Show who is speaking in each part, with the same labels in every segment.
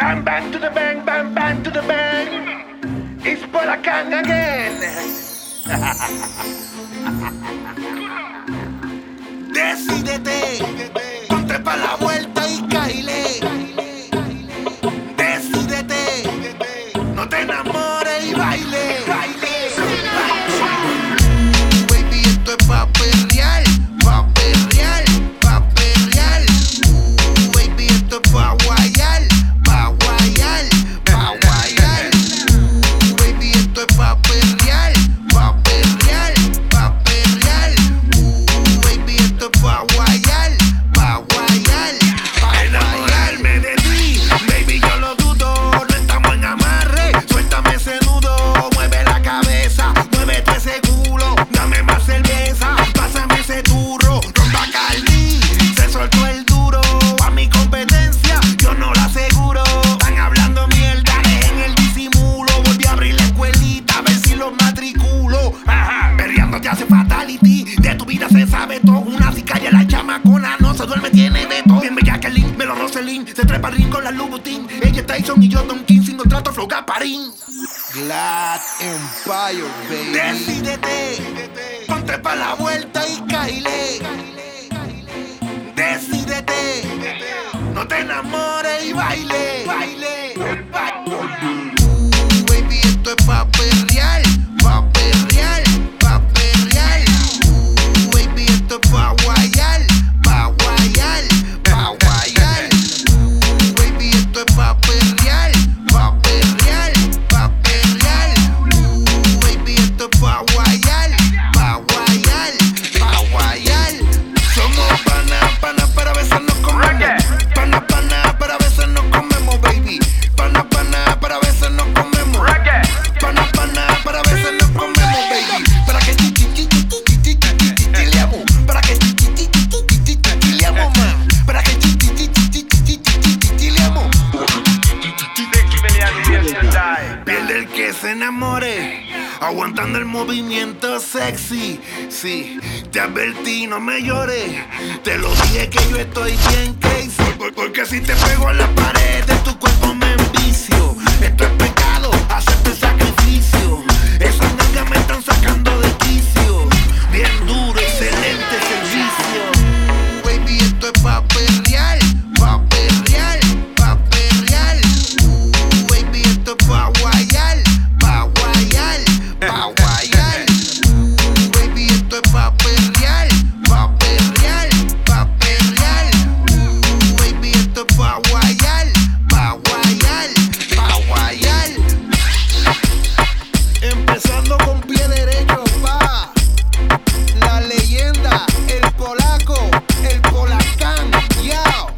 Speaker 1: Bang, bang to the bang, bang, bang to the bang. It's Bolacan again.
Speaker 2: Decídete, ponte pa' la vuelta y caile. Decídete, no te enamores y baile. Baby, esto es pa' perrear, pa' perrear, pa' perrear. Baby, esto es pa' guayar, pa' guayar, pa' guayar. Baby, esto es pa' perrear, pa' perrear, pa' perrear. Baby, esto es pa' guayar, pa' guayar, pa' enamorarme de ti. Baby, yo lo dudo, no estamos en amarre. Suéltame ese nudo, mueve la cabeza, muévete ese culo. Dame más cerveza, pásame ese turro. Ron Bacardi, se soltó el duro. A mi competencia, yo no la aseguro. Están hablando mierda, dejen el disimulo. Volví a abrir la escuelita, a ver si los matriculo. Ajá, perreando te hace fatality. De tu vida se sabe todo. Una si calla la chamacona, no se duerme, tiene de todo. Bien bella que Link, me lo Roselín. Se trepa al ring con la Louboutin. Ella es Tyson y yo Don King. Sin contrato, flow Gaparín.
Speaker 3: Glad Empire, baby.
Speaker 2: Decídete, ponte pa' la vuelta y caile. Decídete, no te enamores y baile. Baby, esto es pa' perrear, pa' perrear, pa' perrear. Baby, esto es pa' guayar, pa' guayar, pa' guayar. Baby, esto es pa' perrear, pa' perrear, pa' perrear. Baby, esto es pa' guayar, pa' guayar, pa' guayar. Somos pana, pero a veces nos comemos. Pana, pero a veces nos comemos, baby. Pana, pero a veces nos comemos. Pana, pero a veces nos comemos, baby. Para que chileamos, para que chileamos más, para que chileamos. Pierde el que se enamore, aguantando el movimiento sexy. Sí, te advertí, no me llores. Te lo dije que yo estoy bien crazy. Porque si te pego en la pared de tu cuerpo me envicio. Esto es pecado, acepta el sacrificio. Esas nalgas me están sacando de quicio. Bien duro, excelente servicio. Baby, esto es pa' perrear, pa' perrear, pa' perrear. Baby, esto es pa' guayar, pa' guayar, pa' guayar. Baby, esto es pa' perrear, pa' perrear, pa' perrear. Baby, esto es pa' guayar, pa' guayar, pa' guayar. Empezando con pie derecho, pa. La leyenda, el polaco, el Polacán, yao.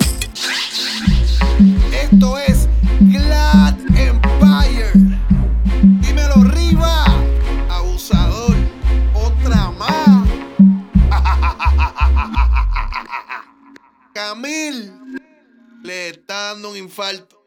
Speaker 2: Esto es Glad Empire. Dímelo, Riva, abusador, otra más. Camil, le está dando un infarto.